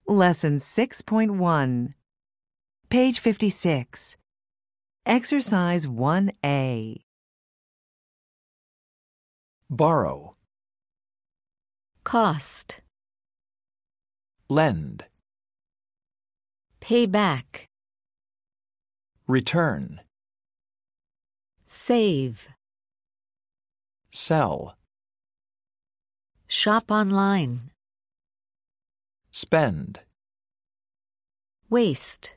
Lesson 6.1. Page 56. Exercise 1A. Borrow, Cost. lend, Pay back. return, Save. sell, Shop online. spend. Waste.